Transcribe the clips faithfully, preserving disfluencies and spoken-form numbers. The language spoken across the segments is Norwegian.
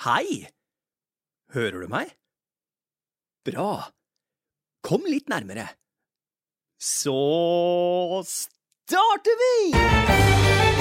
Hei! Hører du meg? Bra. Kom litt nærmere. Så starter vi!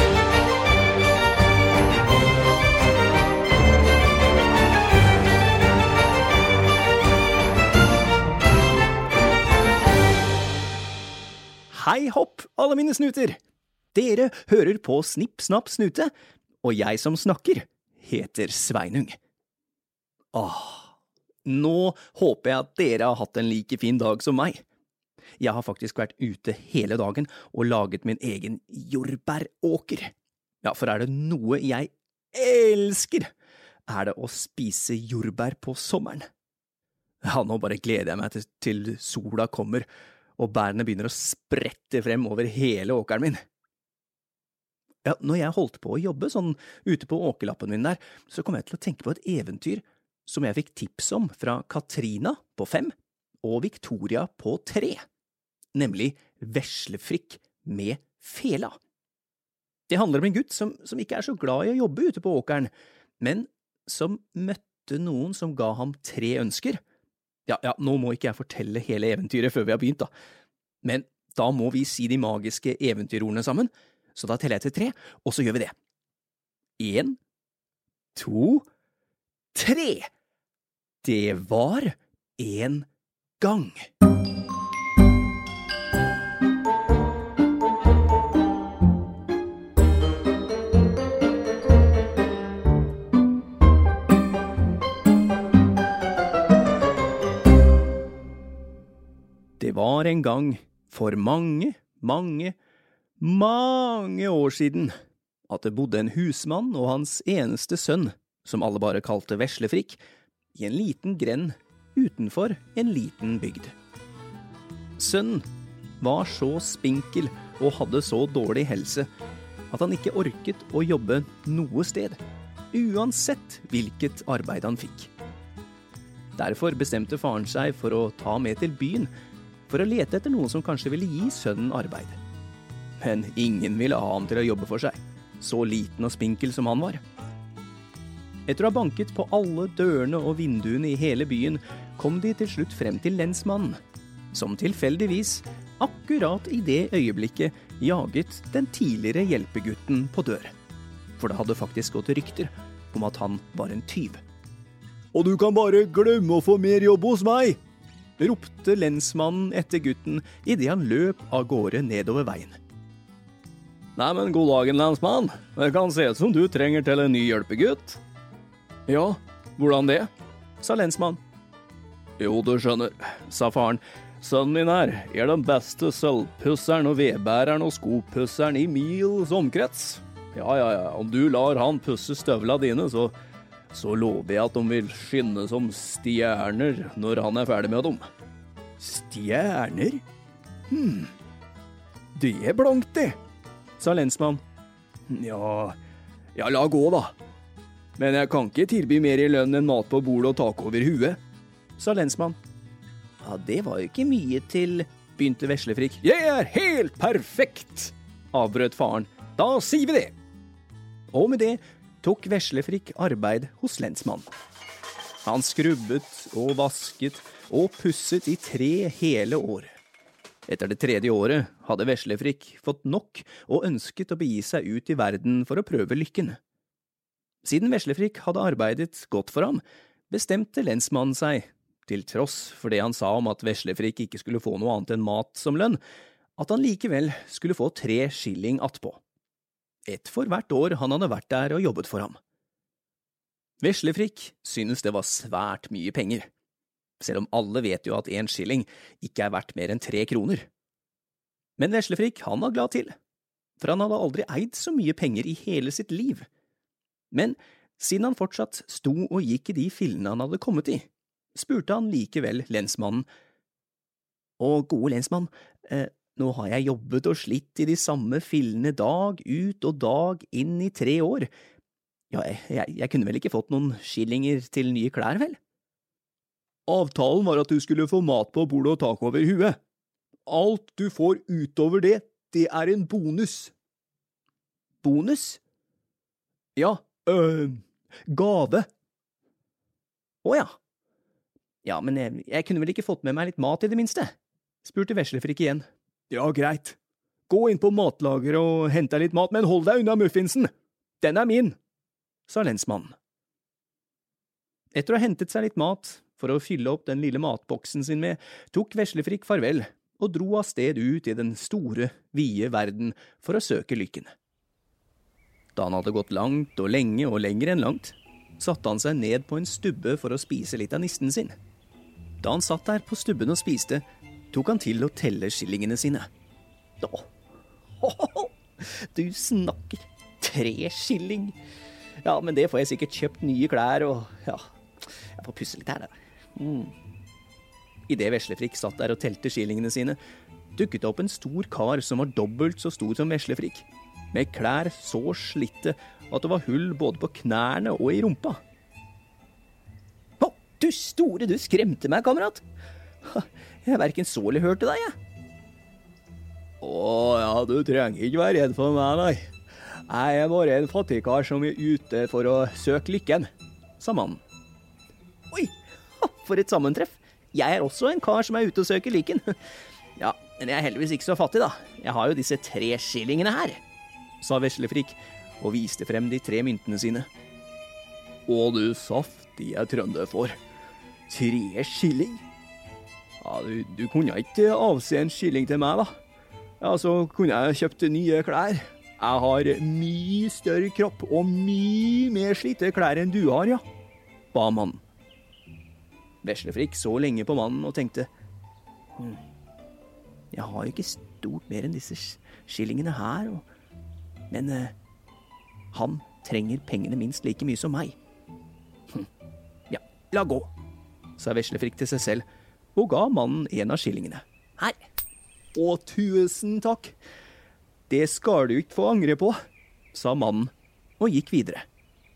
Hei hopp, alle mine snuter! Dere hører på Snipp Snapp Snute, og jeg som snakker heter Sveinung. Åh, nå håper jeg at dere har hatt en like fin dag som meg. Jeg har faktisk vært ute hele dagen og laget min egen jordbæråker. Ja, for er det noe jeg elsker, er det å spise jordbær på sommeren. Ja, nå bare gleder jeg meg til, til sola kommer, og bærene begynner å sprette frem over hele åkeren min. Ja, når jeg holdt på å jobbe sånn ute på åkerlappen min der, så kom jeg til å tenke på et eventyr som jeg fikk tips om fra Katrina på fem og Victoria på tre, nemlig Veslefrikk med fela. Det handler om en gutt som, som ikke er så glad i å jobbe ute på åkeren, men som møtte noen som ga ham tre ønsker. Ja, ja, nå må ikke jeg fortelle hele eventyret før vi har begynt da, men da må vi si de magiske eventyrordene sammen, så da teller jeg til tre, og så gjør vi det. En, to, tre! Det var en gang. Det var en gang, for mange, mange, mange år siden, at det bodde en husmann og hans eneste sønn, som alle bare kalte Veslefrikk, i en liten grend utenfor en liten bygd. Sønnen var så spinkel og hadde så dårlig helse at han ikke orket å jobbe noe sted, uansett hvilket arbeid han fikk. Derfor bestemte faren seg for å ta med til byen for å lete etter noen som kanskje ville gi sønnen arbeid. Men ingen ville ha ham til å jobbe for seg, så liten og spinkel som han var. Etter å ha banket på alle dørene og vinduene i hele byen, kom de til slutt frem til lensmannen, som tilfeldigvis, akkurat i det øyeblikket, jaget den tidligere hjelpegutten på dør. For det hadde faktisk gått rykter om at han var en tyv. «Og du kan bare glemme å få mer jobb hos meg!» ropte lensmannen etter gutten i det han løp av gårde nedover veien. «Nei, men god dagen, lensmann. Det kan se ut som du trenger til en ny hjelpegutt.» «Ja, hvordan det?» sa lensmann. «Jo, du skjønner», sa faren. «Sønnen min her er den beste sølvpusseren og vedbæreren og skopusseren i mils omkrets. Ja, ja, ja, om du lar han pusse støvla dine, så, så lover jeg at de vil skinne som stjerner når han er ferdig med dem.» «Stjerner? Hm, det er blankt det», sa lensmann. «Ja, ja, la gå da. Men jeg kan ikke tilby mer i lønn enn mat på bordet og tak over huet», sa lensmann. «Ja, det var jo ikke mye til», begynte Veslefrikk. «Jeg er helt perfekt», avbrøt faren. «Da sier vi det!» Og med det tok Veslefrikk arbeid hos lensmann. Han skrubbet og vasket og pusset i tre hele år. Etter det tredje året hadde Veslefrikk fått nok og ønsket å begi seg ut i verden for å prøve lykken. Siden Veslefrikk hadde arbeidet godt for ham, bestemte lensmannen seg, til tross for det han sa om at Veslefrikk ikke skulle få noe annet enn mat som lønn, at han likevel skulle få tre skilling attpå. Et for hvert år han hadde vært der og jobbet for ham. Veslefrikk synes det var svært mye penger, selv om alle vet jo at en skilling ikke er verdt mer enn tre kroner. Men Veslefrikk han var glad til, for han hadde aldri eid så mye penger i hele sitt liv. Men siden han fortsatt sto og gikk i de fillene han hadde kommet i, spurte han likevel lensmannen. «Og gode lensmann, eh, nå har jeg jobbet og slitt i de samme fillene dag ut og dag inn i tre år. Ja, jeg, jeg kunne vel ikke fått noen skillinger til nye klær, vel?» «Avtalen var at du skulle få mat på bordet og tak over huet. Alt du får utover det, det er en bonus.» «Bonus?» «Ja, øh, gave», Å ja. Ja, men jeg, jeg kunne vel ikke fått med meg litt mat i det minste? Spurte Veslefrikk igjen. Ja, greit. Gå inn på matlageret og hent deg litt mat, men hold deg unna muffinsen. Den er min, sa lensmannen. Etter å ha hentet seg litt mat, for å fylle opp den lille matboksen sin med, tok Veslefrikk farvel og dro av sted ut i den store, vide verden for å søke lykken. Da han hadde gått langt og lenge og lenger enn langt, satte han seg ned på en stubbe for å spise litt av nisten sin. Da han satt der på stubben og spiste, tok han til å telle skillingene sine. Åh, oh, du snakker, tre skilling. Ja, men det får jeg sikkert kjøpt nye klær, og ja, jeg får pusse litt her da. Mm. I det Veslefrikk satt der og telte skillingene sine, dukket det opp en stor kar som var dobbelt så stor som Veslefrikk, med klær så slitte at det var hull både på knærne og i rumpa. Å, du store, du skremte meg, kamerat. Jeg hverken så eller hørte deg, jeg. Å, ja, du trenger ikke være redd for meg, nei. Jeg er bare en fattigkar som er ute for å søke lykken, sa mannen. Oi, for et sammentreff. Jeg er også en kar som er ute og søker lykken. Ja, men jeg er heldigvis ikke så fattig da. Jeg har jo disse tre skillingene her, sa Veslefrikk og viste frem de tre myntene sine. Å, du saftige trønderfår. Tre skilling? Ja, du, du kunne ikke avse en skilling til meg da. Ja, så kunne jeg kjøpt nye klær. Jeg har mye større kropp og mye mer slitte klær enn du har, ja, ba mannen. Veslefrikk så lenge på mannen og tenkte, hm, jeg har ikke stort mer enn disse skillingene her, og men eh, han trenger pengene minst like mye som meg. Hm. Ja, la gå, sa Veslefrikk til seg selv og ga mannen en av skillingene. Her. Å, tusen takk. Det skal du ikke få angre på, sa mannen og gikk videre.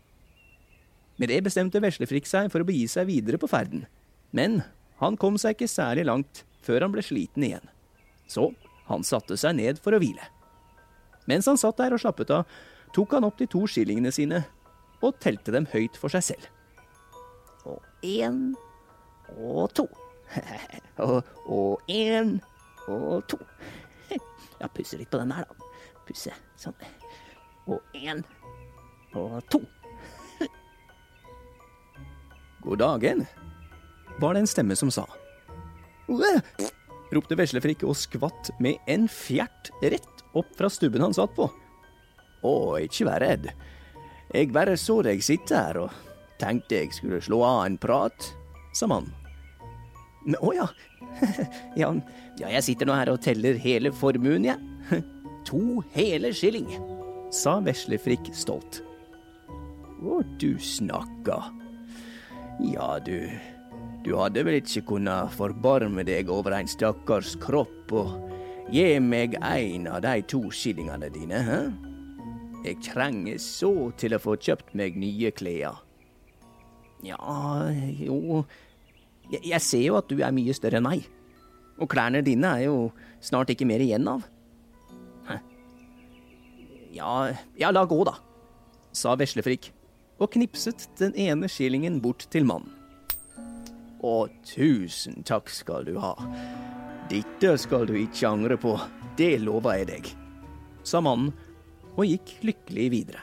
Med det bestemte Veslefrikk seg for å begi seg videre på ferden, men han kom seg ikke særlig langt før han ble sliten igjen. Så han satte seg ned for å hvile. Mens han satt der og slappet av, tok han opp de to skillingene sine og telte dem høyt for seg selv. Og en, og to. og, og en, og to. Ja, pusse litt på den her da. Pusse, sånn. Og en, og to. God dagen, var det en stemme som sa. Ropte Veslefrikk og skvatt med en fjert rett opp fra stubben han satt på. Å, ikke vær redd. Jeg bare så deg sitte her og tenkte jeg skulle slå av en prat, sa mannen. Å ja. ja, ja, jeg sitter nå her og teller hele formuen, ja. To hele skilling, sa Veslefrikk stolt. Å, du snakker. Ja, du... Du hadde vel ikke kunnet forbarme deg over en stakkars kropp og gi meg en av de to skillingene dine, hæ? Jeg trenger så til å få kjøpt meg nye klær. Ja, jo... Jeg, jeg ser jo at du er mye større enn meg. Og klærne dine er jo snart ikke mer igjen av. Hæ? Ja, ja, la gå da, sa Veslefrikk, og knipset den ene skillingen bort til mannen. Å, tusen takk skal du ha. Dette skal du ikke angre på, det lover jeg deg, sa mannen og gikk lykkelig videre.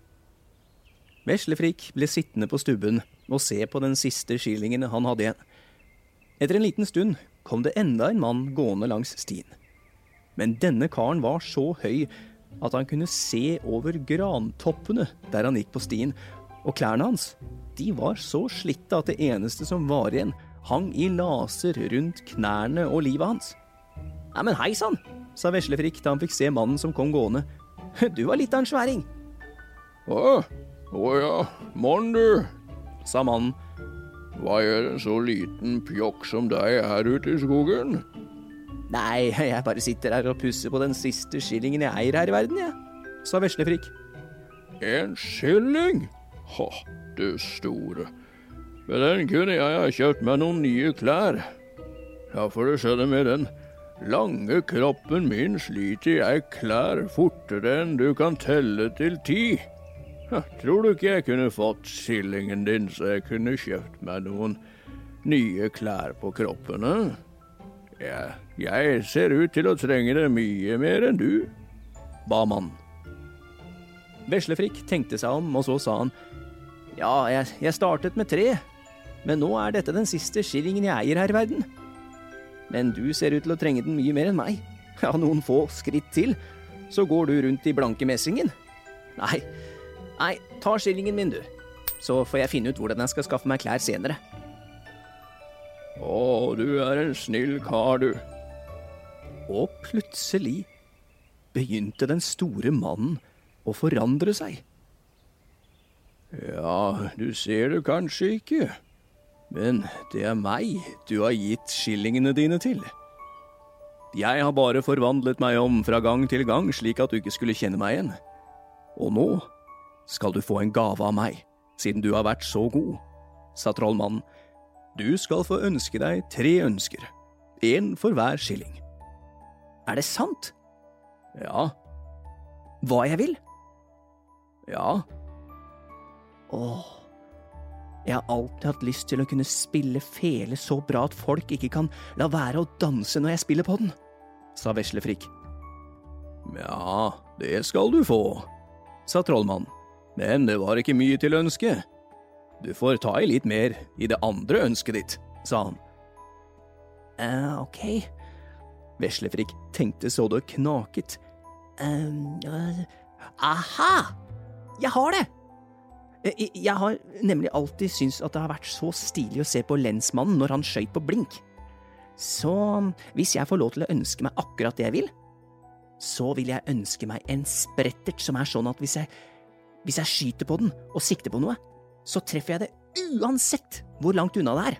Veslefrikk ble sittende på stubben og se på den siste skillingen han hadde igjen. Etter en liten stund kom det enda en mann gående langs stien. Men denne karen var så høy at han kunne se over grantoppene der han gikk på stien, og klærne hans, de var så slitte at det eneste som var igjen, hang i laser rundt knærne og livet hans. Ja, men hei sann, sa Veslefrikk da han fikk se mannen som kom gående. Du var litt av en sværing. Å, å ja, mann du, sa mannen. Hva er en så liten pjokk som deg her ute i skogen? Nei, jeg bare sitter her og pusser på den siste skillingen jeg eier her i verden, ja, sa Veslefrikk. En skilling? Ha, du store. Med den kunne jeg ha kjøpt meg noen nye klær. Ja, for det skjedde med den lange kroppen min sliter jeg klær fortere enn du kan telle til ti. Tror du ikke jeg kunne fått skillingen din, så jeg kunne kjøpt meg noen nye klær på kroppen? Eh? Ja, jeg ser ut til å trenge det mye mer enn du, ba mannen. Veslefrikk tenkte seg om, og så sa han, ja, jeg, jeg startet med tre, men nå er dette den siste skillingen jeg eier her i verden. Men du ser ut til å trenge den mye mer enn meg. Ja, noen få skritt til, så går du rundt i blanke messingen. Nei, nei, ta skillingen min, du. Så får jeg finne ut hvordan jeg skal skaffe meg klær senere. Å, du er en snill kar, du. Og plutselig begynte den store mannen å forandre seg. Ja, du ser det kanskje ikke, men det er meg du har gitt skillingene dine til. Jeg har bare forvandlet meg om fra gang til gang, slik at du ikke skulle kjenne meg igjen. Og nå skal du få en gave av meg, siden du har vært så god, sa trollmannen. Du skal få ønske deg tre ønsker, en for hver skilling. Er det sant? Ja. Hva jeg vil? Ja. Åh, jeg har alltid hatt lyst til å kunne spille fele så bra at folk ikke kan la være å danse når jeg spiller på den, sa Veslefrikk. Ja, det skal du få, sa trollmannen, men det var ikke mye til ønske. Du får ta i litt mer i det andre ønsket ditt, sa han. Uh, ok. Veslefrikk tenkte så det knaket. Uh, uh, aha! Jeg har det! Jeg, jeg har nemlig alltid syntes at det har vært så stilig å se på lensmannen når han skjøt på blink. Så hvis jeg får lov til å ønske meg akkurat det jeg vil, så vil jeg ønske meg en sprettert som er sånn at hvis jeg, hvis jeg skyter på den og sikter på noe, så treffer jeg det uansett hvor langt unna det er.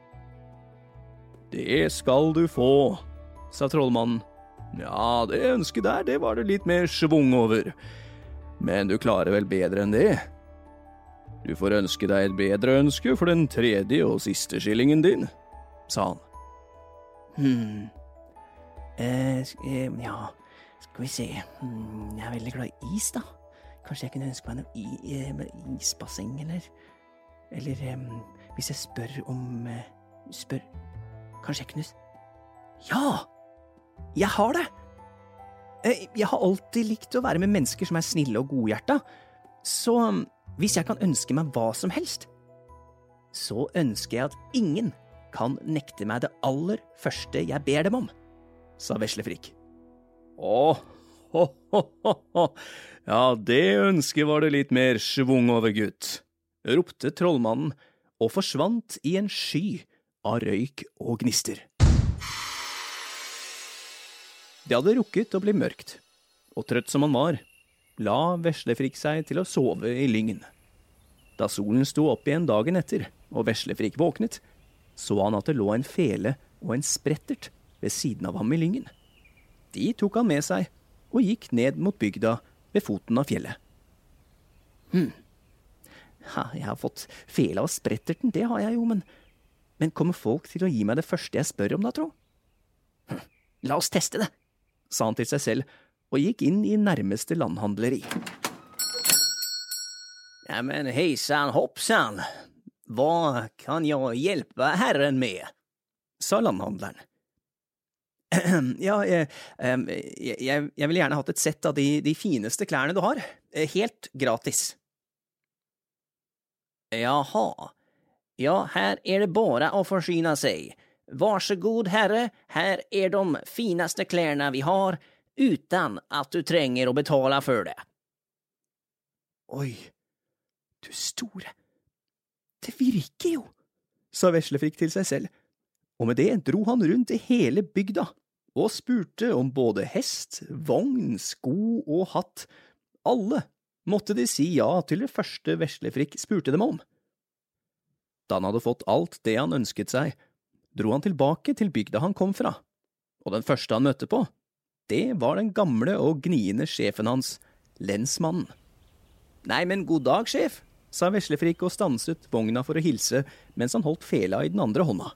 Det skal du få, sa trollmannen. Ja, det ønsket der, det var det litt mer svung over. Men du klarer vel bedre enn det? Du får ønske deg et bedre ønske for den tredje og siste skillingen din, sa han. Hmm. Eh, eh, ja, skal vi se. Hmm, jeg er veldig glad i is, da. Kanskje jeg kunne ønske meg noe i, eh, isbasseng, eller... Eller eh, hvis jeg spør om... Eh, spør... Kanskje jeg kunne... Ja! Jeg har det! Eh, jeg har alltid likt å være med mennesker som er snille og godhjerta, så hvis jeg kan ønske meg hva som helst, så ønsker jeg at ingen kan nekte meg det aller første jeg ber dem om, sa Veslefrikk. Åh, ho, ho, ho, ho. Ja, det ønsket var det litt mer svung over, gutt, ropte trollmannen og forsvant i en sky av røyk og gnister. Det hadde rukket å bli mørkt, og trøtt som han var, la Veslefrikk seg til å sove i lyngen. Da solen sto opp igjen dagen etter, og Veslefrikk våknet, så han at det lå en fele og en sprettert ved siden av ham i lyngen. De tok han med seg, og gikk ned mot bygda ved foten av fjellet. Hm, ja, jeg har fått fele av spretterten, det har jeg jo, men, men kommer folk til å gi meg det første jeg spør om da, tro? Hm, la oss teste det, sa han til seg selv, og gikk inn i nærmeste landhandleri. Ja, men hejsan hoppsan, hva kan jeg hjelpe herren med? Sa landhandleren. Ja, jeg, jeg, jeg vil gjerne hatt et sett av de, de fineste klærne du har, helt gratis. Jaha, ja, her er det bare å forsyne seg. Varsågod herre, her er de finaste klærne vi har, utan at du trenger å betale for det. Oi, du store, det virker jo, sa Veslefrikk til seg selv, og med det dro han rundt i hele bygda, og spurte om både hest, vogn, sko og hatt. Alle måtte de si ja til det første Veslefrikk spurte dem om. Da han hadde fått alt det han ønsket seg, dro han tilbake til bygda han kom fra, og den første han møtte på, det var den gamle og gniende sjefen hans, lensmannen. Nei, men god dag, sjef, sa Veslefrikk og stanset vogna for å hilse mens han holdt fela i den andre hånda.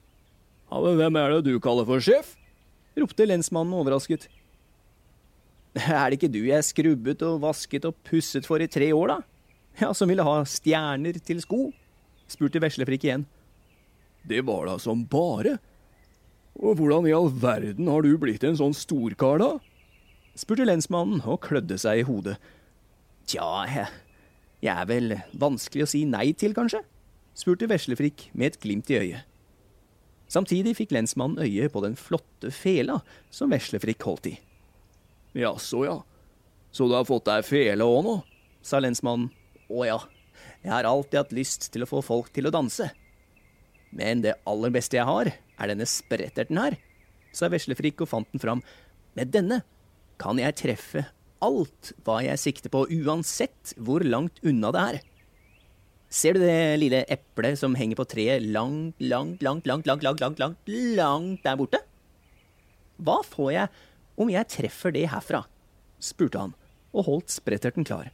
Ja, men hvem er det du kaller for sjef? Ropte lensmannen overrasket. Er det ikke du jeg skrubbet og vasket og pusset for i tre år, da? Ja, som ville ha stjerner til sko? Spurte Veslefrikk igjen. Det var da som bare. Og hvordan i all verden har du blitt en sånn storkar da? Spurte lensmannen og klødde seg i hodet. Tja, jeg, jeg er vel vanskelig å si nei til, kanskje? Spurte Veslefrikk med et glimt i øyet. Samtidig fikk lensmannen øye på den flotte fela som Veslefrikk holdt i. Jaså, ja. Så du har fått deg fele også nå? Sa lensmannen. Å ja, jeg har alltid hatt lyst til å få folk til å danse. Men det aller beste jeg har, er denne spretterten her, sa Veslefrikk og fant den fram. Med denne kan jeg treffe alt hva jeg sikter på, uansett hvor langt unna det er. Ser du det lille eplet som henger på treet langt, langt, langt, langt, langt, langt, langt, langt, langt der borte? Hva får jeg om jeg treffer det herfra? Spurte han, og holdt spretterten klar.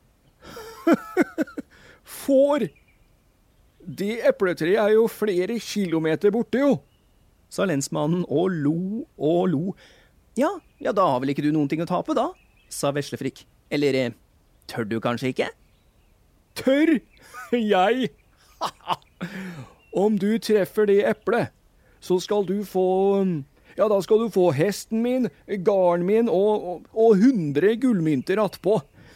Får! Det epletreet er jo flere kilometer borte, jo, sa lensmannen og lo og lo. Ja, ja, da har vel ikke du noen ting å tape, da, sa Veslefrikk. Eller, tør du kanskje ikke? Tør? Jeg? Om du treffer det eplet, så skal du få, ja, da skal du få hesten min, garn min og, og, og hundre gullmynter attpå.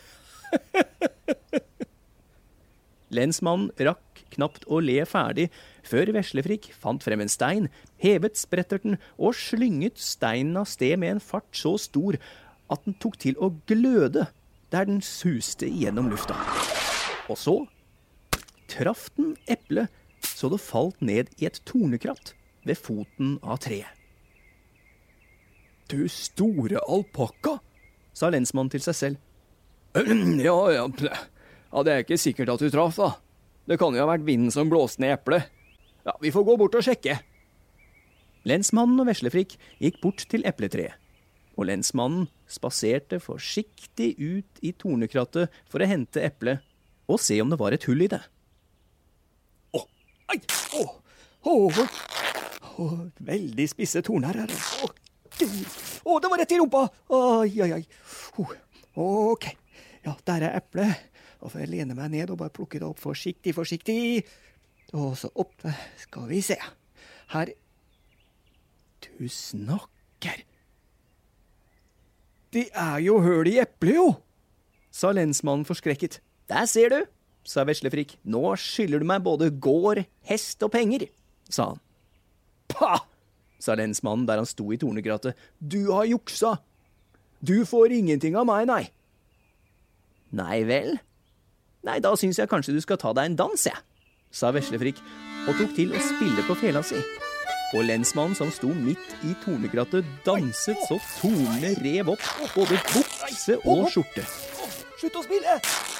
Lensmannen rakk knapt å le ferdig, før Veslefrikk fant frem en stein, hevet spretterten og slynget steinen av sted med en fart så stor at den tok til å gløde der den suste gjennom lufta. Og så traff den eplet så det falt ned i et tornekratt ved foten av treet. Du store alpakka, sa lensmannen til seg selv. Ja, ja, ja, det er ikke sikkert at du traff da. Det kan jo ha vært vinden som blåste ned eplet. Ja, vi får gå bort og sjekke. Lensmannen og Veslefrikk gikk bort til epletreet, og lensmannen spaserte forsiktig ut i tornekrattet for å hente eplet og se om det var et hull i det. Åh, ei, åh, åh, åh, veldig spisse torner her. Åh, åh, det var rett i rumpa. Ai, ai, ai. Oh, ok, ja, der er eplet. Og får jeg lene meg ned og bare plukke det opp forsiktig, forsiktig. Og så opp, skal vi se. Her. Du snakker. Det er jo høl i eplet, jo, sa lensmannen forskrekket. Der ser du, sa Veslefrikk. Nå skylder du meg både gård, hest og penger, sa han. Pah, sa lensmannen der han sto i tornekrattet. Du har juksa. Du får ingenting av meg, nei. Nei vel? Nei, da synes jeg kanskje du skal ta deg en dans, jeg, sa Veslefrikk, og tok til å spille på fela si. Og lensmannen som sto midt i tornekrattet danset så tornene rev opp både bukse og skjorte. Slutt å spille!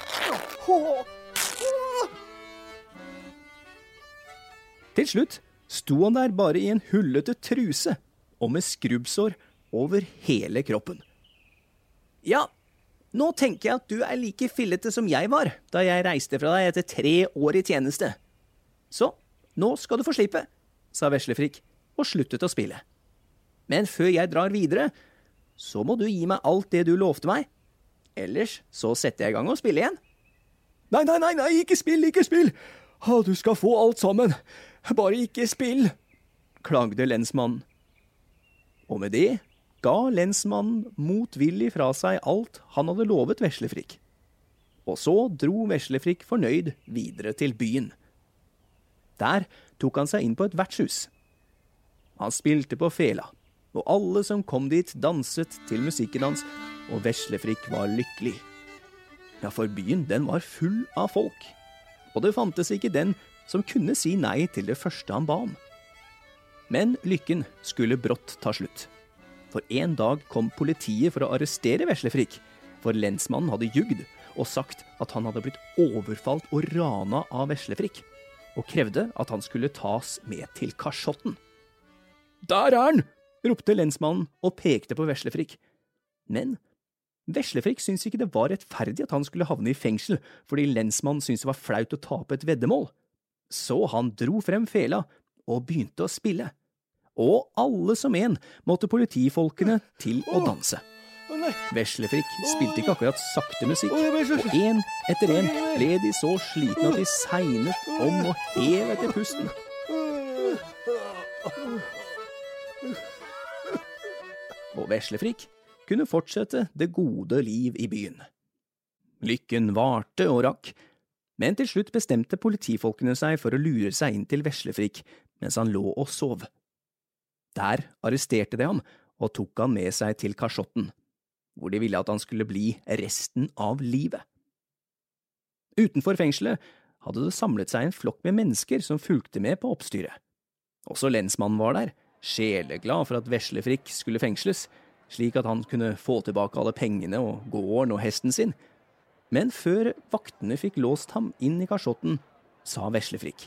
Til slutt sto han der bare i en hullete truse, og med skrubbsår over hele kroppen. Ja, nå tenker jeg at du er like fillete som jeg var, da jeg reiste fra deg etter tre år i tjeneste. Så, nå skal du få slippe, sa Veslefrikk, og sluttet å spille. Men før jeg drar videre, så må du gi meg alt det du lovte meg. Ellers så setter jeg i gang og spille igjen. Nei, nei, nei, nei, ikke spill, ikke spill! Ah, du skal få alt sammen. Bare ikke spill, klagde lensmannen. Og med det ga lensmannen motvillig fra seg alt han hadde lovet Veslefrikk. Og så dro Veslefrikk fornøyd videre til byen. Der tok han seg inn på et vertshus. Han spilte på fela, og alle som kom dit danset til musikken hans, og Veslefrikk var lykkelig. Ja, for byen den var full av folk, og det fantes ikke den som kunne si nei til det første han ba om. Men lykken skulle brått ta slutt. For en dag kom politiet for å arrestere Veslefrikk, for lensmannen hadde jugd og sagt at han hadde blitt overfalt og rana av Veslefrikk, og krevde at han skulle tas med til kasjotten. Der er han! Ropte lensmannen og pekte på Veslefrikk. Men Veslefrikk syntes ikke det var rettferdig at han skulle havne i fengsel, fordi lensmannen syntes det var flaut å tape et veddemål. Så han dro frem fela og begynte å spille. Og alle som en måtte politifolkene til å danse. Veslefrikk spilte ikke akkurat sakte musikk, og en etter en ble de så slitne at de segnet om og hev etter pusten. Og Veslefrikk kunne fortsette det gode liv i byen. Lykken varte og rakk, men til slutt bestemte politifolkene seg for å lure seg inn til Veslefrikk mens han lå og sov. Der arresterte de ham og tok han med seg til kasjotten, hvor de ville at han skulle bli resten av livet. Utenfor fengselet hadde det samlet seg en flokk med mennesker som fulgte med på oppstyret. Også lensmannen var der, sjeleglad for at Veslefrikk skulle fengsles, slik at han kunne få tilbake alle pengene og gården og hesten sin. Men før vaktene fikk låst ham inn i kasjotten, sa Veslefrikk: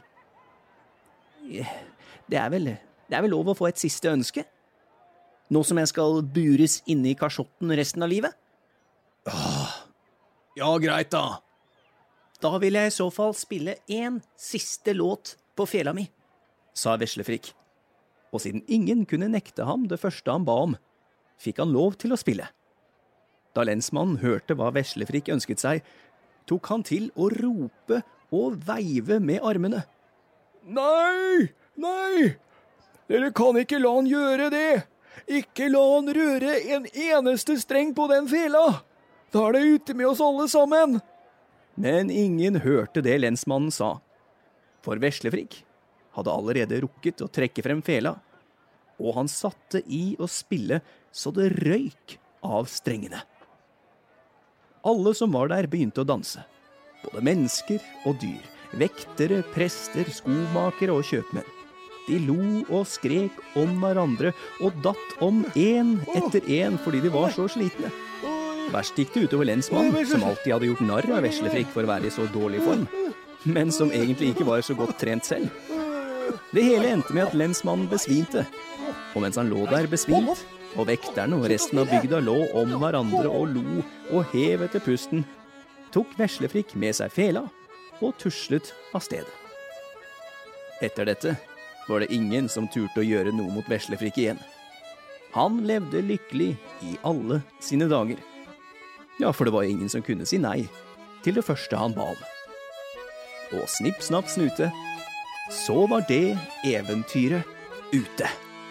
Det er vel, det er vel lov å få et siste ønske? Nå som jeg skal bures inne i kasjotten resten av livet? Åh, ja, greit da. Da vil jeg i så fall spille en siste låt på fela mi, sa Veslefrikk. Og siden ingen kunne nekte ham det første han ba om, fikk han lov til å spille. Da lensmannen hørte hva Veslefrikk ønsket seg, tok han til å rope og veive med armene. Nei, nei, dere kan ikke la han gjøre det. Ikke la han røre en eneste streng på den fela. Da er det ute med oss alle sammen. Men ingen hørte det lensmannen sa, for Veslefrikk hadde allerede rukket å trekke frem fela, og han satte i å spille så det røyk av strengene. Alle som var der begynte å danse, både mennesker og dyr, vektere, prester, skomakere og kjøpmenn. De lo og skrek om hverandre og datt om en etter en fordi de var så slitne. Verst gikk det utover lensmannen, som alltid hadde gjort narr av Veslefrikk for å være i så dårlig form, men som egentlig ikke var så godt trent selv. Det hele endte med at lensmannen besvimte, og mens han lå der besvimt, og vekterne og resten av bygda lå om hverandre og lo og hev etter pusten, tok Veslefrikk med seg fela og tuslet av sted. Etter dette var det ingen som turte å gjøre noe mot Veslefrikk igjen. Han levde lykkelig i alle sine dager. Ja, for det var ingen som kunne si nei til det første han ba om. Og snipp, snapp, snute, så var det eventyret ute.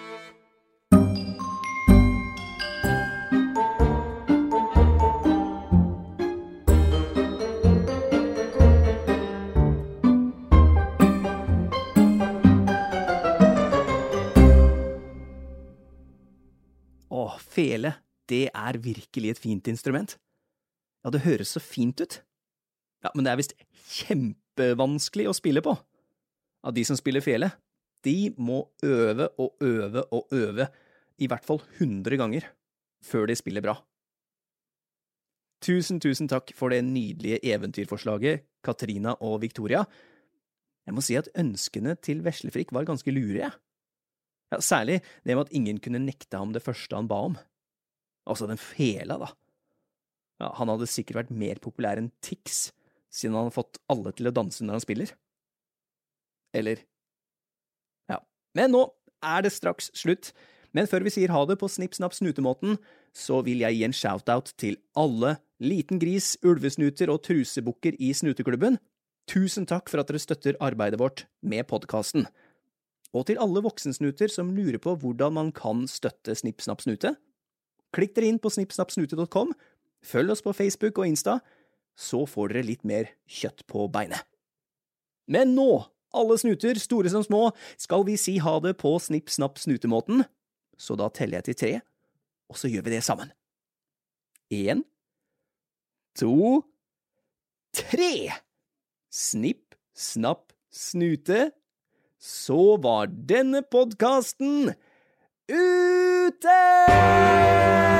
Åh, fele, det er virkelig et fint instrument. Ja, det høres så fint ut. Ja, men det er vist kjempevanskelig å spille på. Ja, de som spiller fele, de må øve og øve og øve i hvert fall hundre ganger før de spiller bra. Tusen, tusen takk for det nydelige eventyrforslaget, Katrina og Victoria. Jeg må si at ønskene til Veslefrikk var ganske lure, jeg. Ja, særlig det med at ingen kunne nekte ham det første han ba om. Altså den fela, da. Ja, han hadde sikkert vært mer populær enn Tix, siden han hadde fått alle til å danse når han spiller. Eller, ja. Men nå er det straks slutt. Men før vi sier ha det på snipp-snapp-snutemåten, så vil jeg gi en shoutout til alle liten gris, ulvesnuter og trusebukker i Snuteklubben. Tusen takk for at dere støtter arbeidet vårt med podcasten. Og til alle voksensnuter som lurer på hvordan man kan støtte Snipp-snapp-snute, klikk dere inn på snipp snapp snute punktum com, følg oss på Facebook og Insta, så får dere litt mer kjøtt på beinet. Men nå, alle snuter, store som små, skal vi si ha det på snipp-snapp-snutemåten, så da teller jeg til tre, og så gjør vi det sammen. En, to, tre! Snipp, snapp, snute. Så var denne podcasten ute!